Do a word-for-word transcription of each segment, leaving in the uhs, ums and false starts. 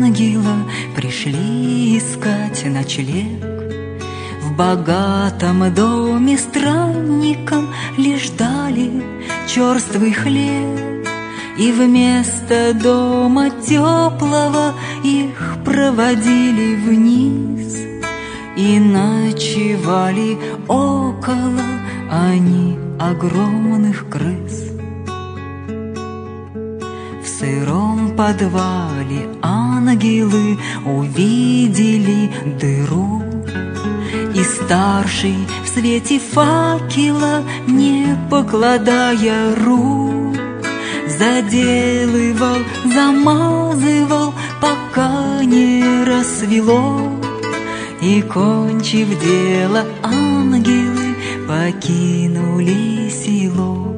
ангела пришли искать ночлег. В богатом доме странникам лишь дали черствый хлеб, и вместо дома теплого их проводили вниз, и ночевали около они огромных крыс. В сыром подвале ангелы увидели дыру, и старший в свете факела, не покладая рук, заделывал, замазывал, пока не рассвело. И, кончив дело, ангелы покинули село.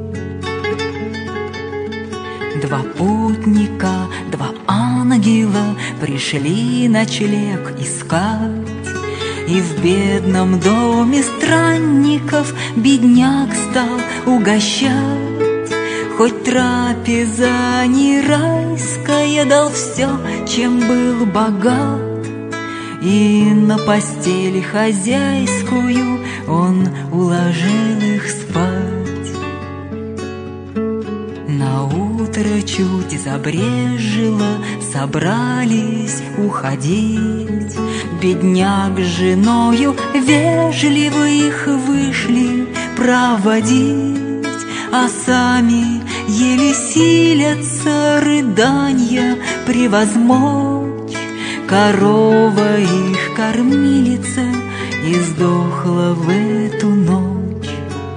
Два путника, два ангела пришли ночлег искать, и в бедном доме странников бедняк стал угощать. Хоть трапеза не райская, дал все, чем был богат, и на постели хозяйскую он уложил их спать. Наутро чуть забрежило, собрались уходить. Бедняк с женою вежливо их вышли проводить, а сами еле силятся рыданья превозмочь. Корова их кормилица издохла в эту ночь.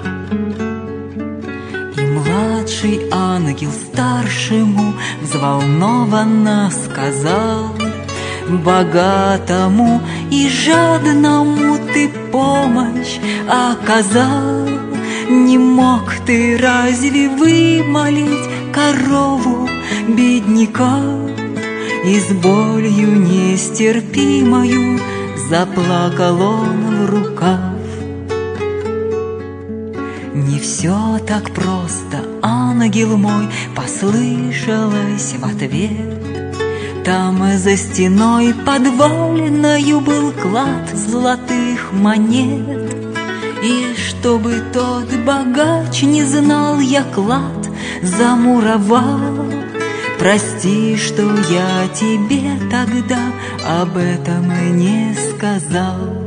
И младший ангел старшему взволнованно сказал: богатому и жадному ты помощь оказал. Не мог ты разве вымолить корову бедняка? И с болью нестерпимою заплакал он в рукав. Не все так просто, ангел мой, послышалось в ответ. Там за стеной подвальною был клад золотых монет. И чтобы тот богач не знал, я клад замуровал. Прости, что я тебе тогда об этом не сказал.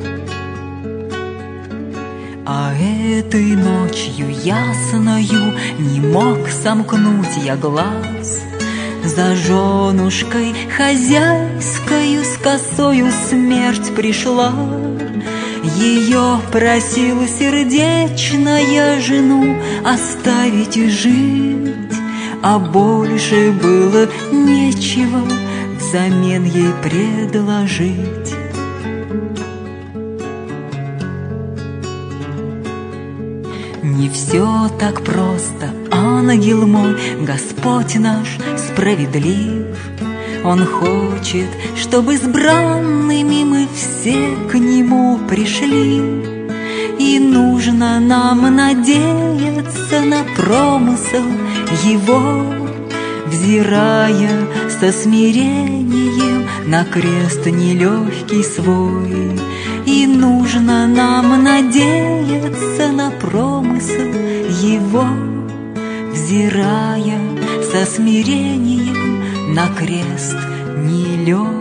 А этой ночью ясною не мог сомкнуть я глаз. За женушкой хозяйскою с косою смерть пришла. Ее просила сердечная жену оставить жить, а больше было нечего взамен ей предложить. Не все так просто, ангел мой, Господь наш справедлив. Он хочет, чтобы избранными мы все к Нему пришли. И нужно нам надеяться на промысл Его, взирая со смирением на крест нелегкий свой. И нужно нам надеяться на промысл Его, взирая со смирением на крест нелегкий.